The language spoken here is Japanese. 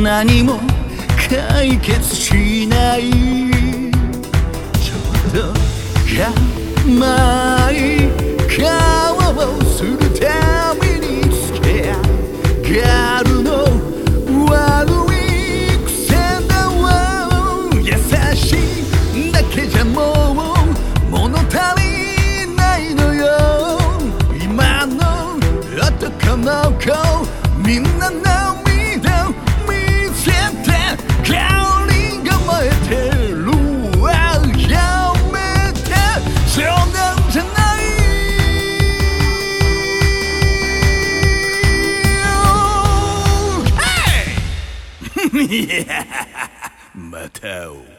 何も解決しない。ちょっと甘い顔をするたびにつけがるの悪い癖だわ。優しいだけじゃもう物足りないのよ。今の男の子みんな涙見せて香りが燃えてる。やめてそうなんじゃない。いやまた会おう。